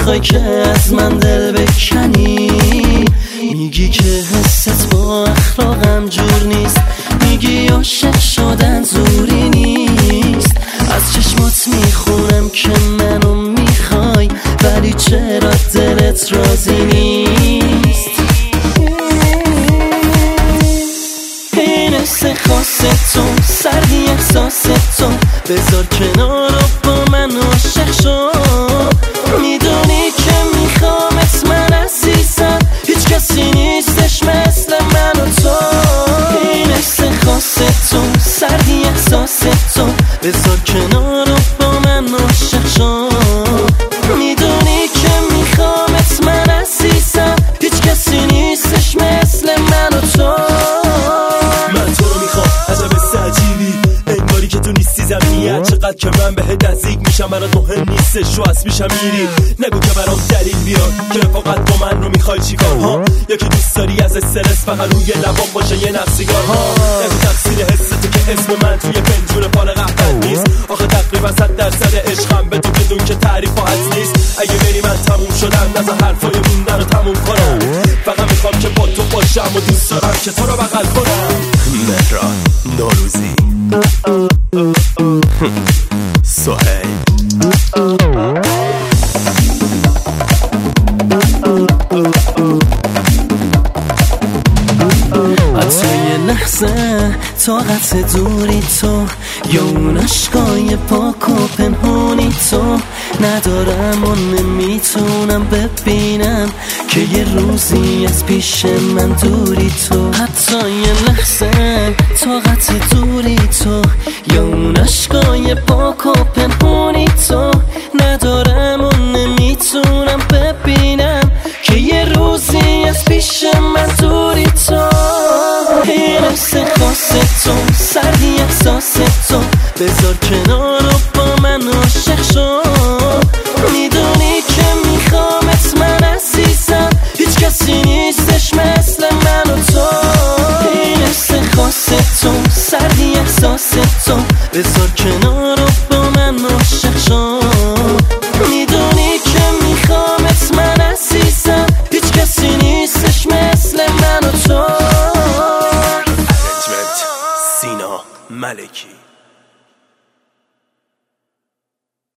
میخوای که از من دل بکنی، میگی که حست با اخلاقم جور نیست، میگی عاشق شدن زوری نیست. از چشمات میخونم که منو میخوای، ولی چرا دلت راضی نیست؟ این حس خاص تو، سردی احساس تو، بذار کنار و با من عاشق شو. میدونی که میخوامت من عزیزم، هیچ کسی نیستش مثل من و تو. این حس خاص تو، سردی احساس تو، بذار کنار و با من عاشق شو. میدونی که میخوامت من عزیزم، هیچ کسی نیستش مثل من و تو. من تو رو میخوام عجب عجیبی، انگاری که تو نیستی زمینیت، چقدر که من بهت نزدیک میشم برات مهم نیستش رو از میشم میری. نگو که برام دلیل بیار که فقط با من رو میخوای چیکار ها، یا که دوست داری از استرس فقط روی لبام باشه یه نفس سیگار ها. نگو تفسیر حست که اسم من توی پنجون پال قهوت نیست، آخه تقریبا 100% عشقم به تو بدون که تعریف حد نیست. اگه بری من تموم شدم، نذار حرفای موندن رو تموم کنم، فقط میخوام که با تو باشم و دوست دارم که تو رو بغل کنم. مهران نوروزی سهیل حتی یه لحظه طاقت دوری تو، یا اون عشقای پاک و پنهونی تو ندارم و نمیتونم ببینم که یه روزی از پیش من دوری تو. حتی یه لحظه طاقت دوری تو، یا اون عشقای پاک و پنهونی تو ندارم و نمیتونم ببینم که یه روزی از پیش من دوری تو. این حس خاص تو، سردی احساس تو، بذار کنار و با من عاشق شو. میدونی که میخوامت من عزیزم، هیچ کسی نیستش مثل من و تو. این حس خاص تو، سردی احساس تو، بذار کنار و با من عاشق شو. میدونی که میخوامت من عزیزم، هیچ کسی نیستش مثل من و تو. سینا ملکی.